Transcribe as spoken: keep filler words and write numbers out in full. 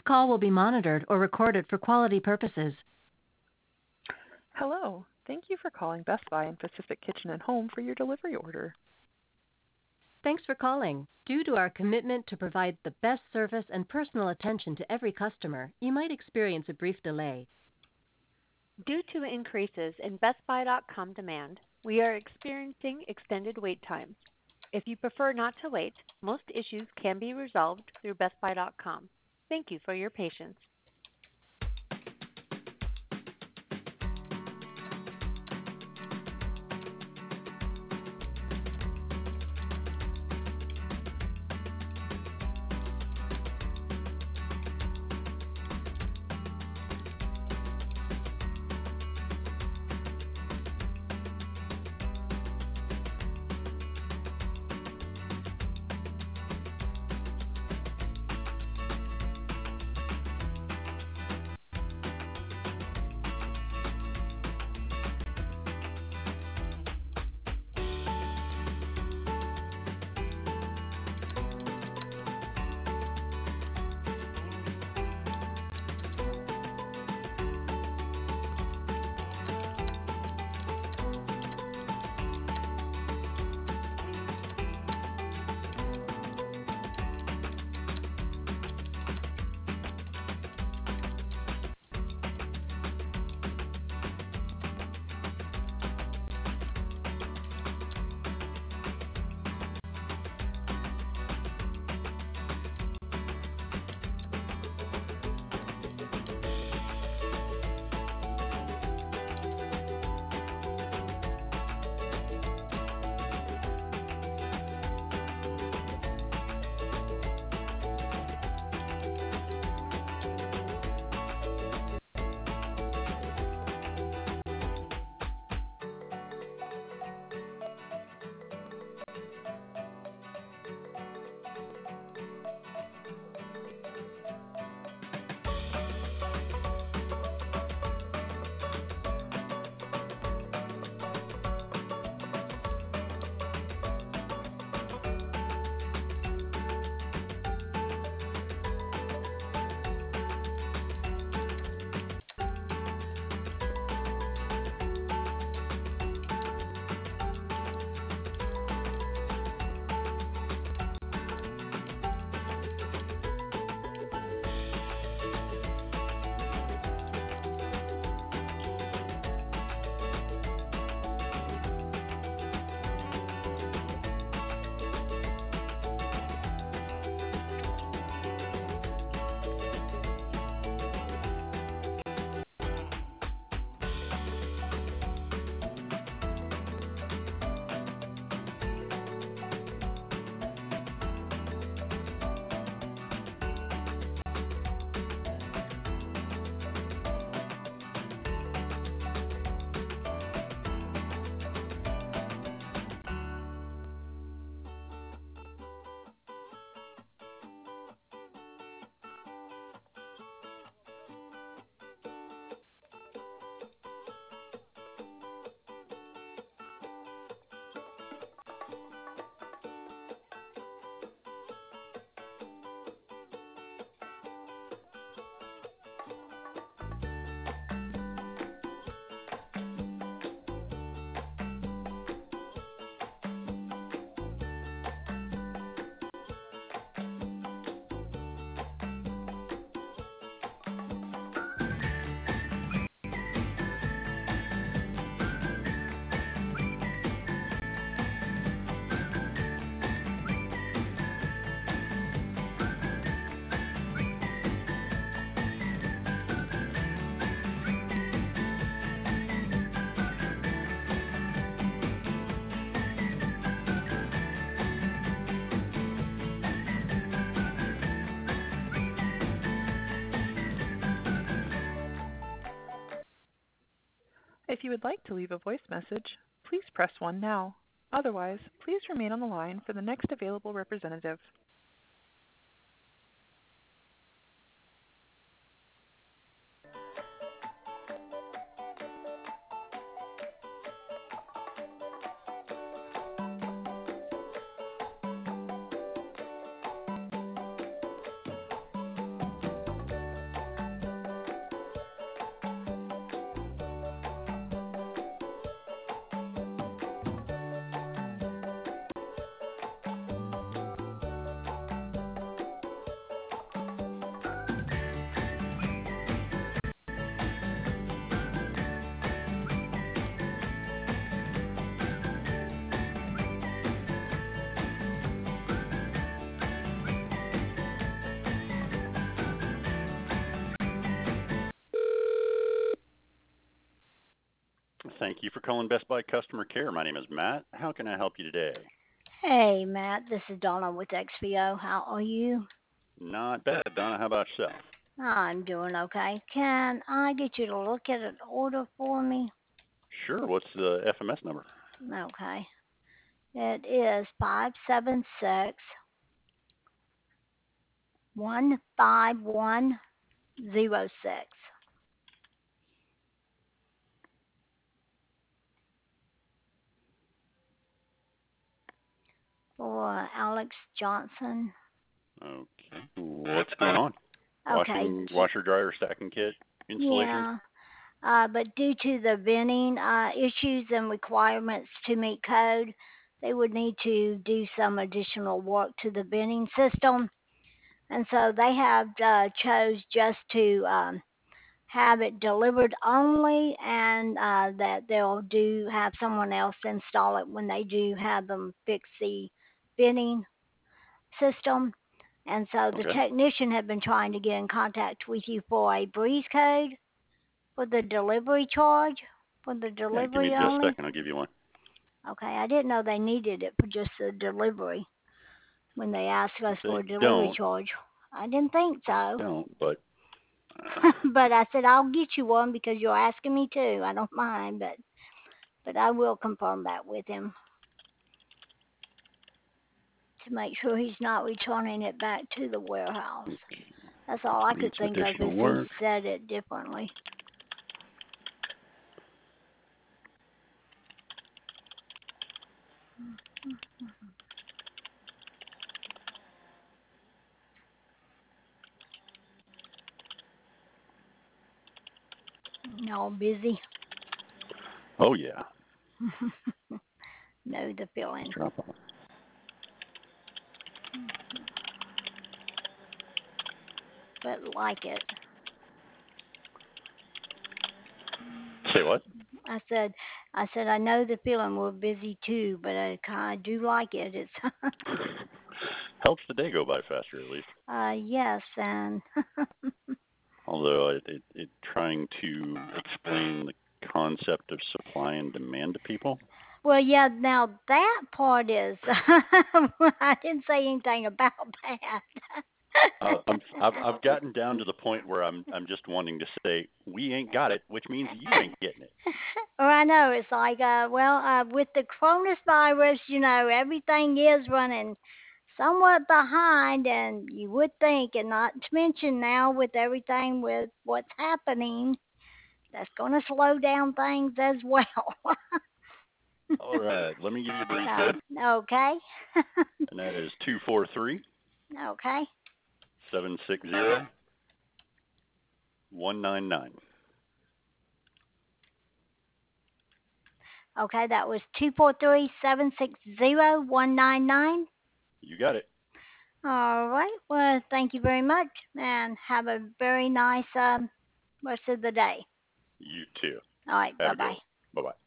call will be monitored or recorded for quality purposes. Hello. Thank you for calling Best Buy and Pacific Kitchen and Home for your delivery order. Thanks for calling. Due to our commitment to provide the best service and personal attention to every customer, you might experience a brief delay. Due to increases in Best Buy dot com demand, we are experiencing extended wait times. If you prefer not to wait, most issues can be resolved through Best Buy dot com. Thank you for your patience. If you would like to leave a voice message, please press one now. Otherwise, please remain on the line for the next available representative. Thank you for calling Best Buy Customer Care. My name is Matt. How can I help you today? Hey, Matt, this is Donna with X P O. How are you? Not bad, Donna. How about yourself? I'm doing okay. Can I get you to look at an order for me? Sure. What's the F M S number? Okay. It is five seven six one five one zero six. For Alex Johnson. Okay. What's going on? Okay. Washing, washer, dryer, stacking kit installation? Yeah. Uh, but due to the venting uh, issues and requirements to meet code, they would need to do some additional work to the venting system. And so they have uh, chose just to um, have it delivered only, and uh, that they'll do have someone else install it when they do have them fix the venting system. And so the Okay. technician had been trying to get in contact with you for a breeze code for the delivery charge, for the Yeah, give me delivery just a only. second. I'll give you one. Okay, I didn't know they needed it for just the delivery when they asked us They for a delivery don't. charge. I didn't think so. Don't, but... Uh, But I said I'll get you one because you're asking me to. I don't mind, but but I will confirm that with him to make sure he's not returning it back to the warehouse. That's all I could needs think of additional is he work. said it differently. All busy. Oh, yeah. Know the feeling. Drop off. But like it. Say what? I said, I said I know the feeling. We're busy too, but I kind of do like it. It's Helps the day go by faster, at least. uh yes, and Although it, it, it trying to explain the concept of supply and demand to people. well, yeah. Now that part is I didn't say anything about that. Uh, I'm, I've I've gotten down to the point where I'm I'm just wanting to say we ain't got it, which means you ain't getting it. Or I know it's like, uh, well, uh, with the coronavirus, you know, everything is running somewhat behind, and you would think, and not to mention now with everything with what's happening, that's going to slow down things as well. All right, let me give you a brief So, code, okay. and that is two four three Okay. seven six zero one nine nine. Okay, that was two four three seven six zero one nine nine. You got it. All right. Well, thank you very much, and have a very nice um, rest of the day. You too. All right. Have Bye a good bye. one. Bye bye.